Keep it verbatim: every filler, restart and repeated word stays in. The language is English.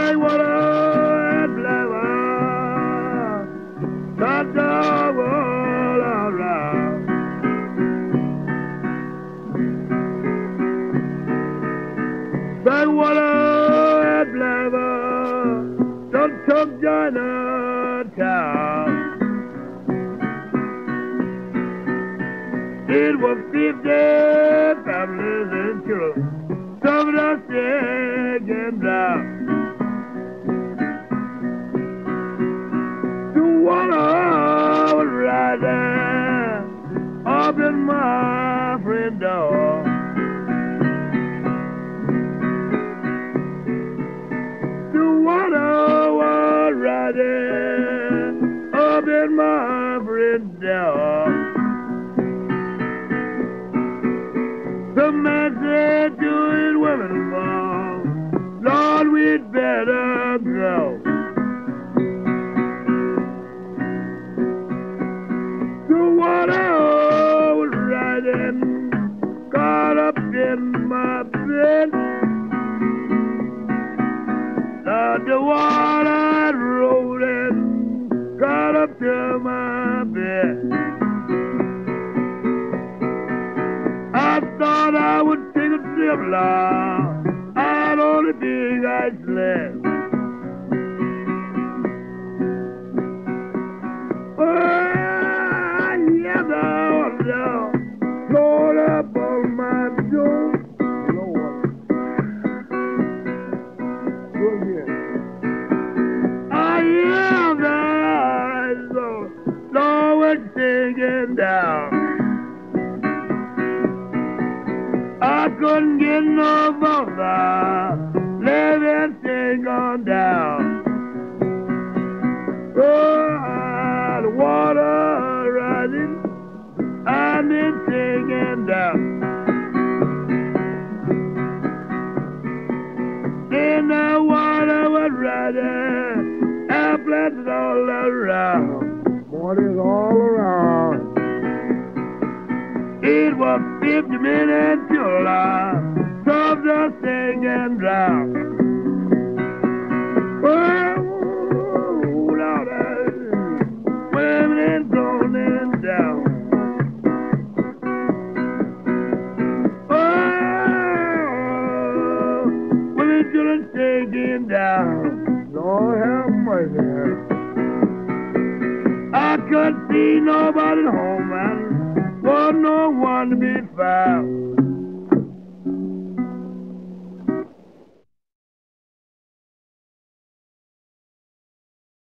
Black water and black water, got the world around. Black water and black water, don't took Chinatown. It was fifty families and children, some of us sick and down. The water was right there up in my friend's door. The water was right there up in my friend's door. The man said to his women, Lord, we'd better go. The water was riding, caught up in my bed. Uh, the water rolling, got up to my bed. I thought I would take a trip long out on the big ice sled. Oh, yeah, the water flowed up on my door. Lord. Go again. I hear the Lord, Lord was singing down. I couldn't get no further, let everything on down. Oh, the water rising, and it's singing down. Then the water was rising, and plants all around. Water's all around. It was fifty minutes till I stopped the singing drown. Oh, Lord, women going down. Oh, women children taking down. Lord have mercy. I couldn't see nobody home, man. Was no one to be found.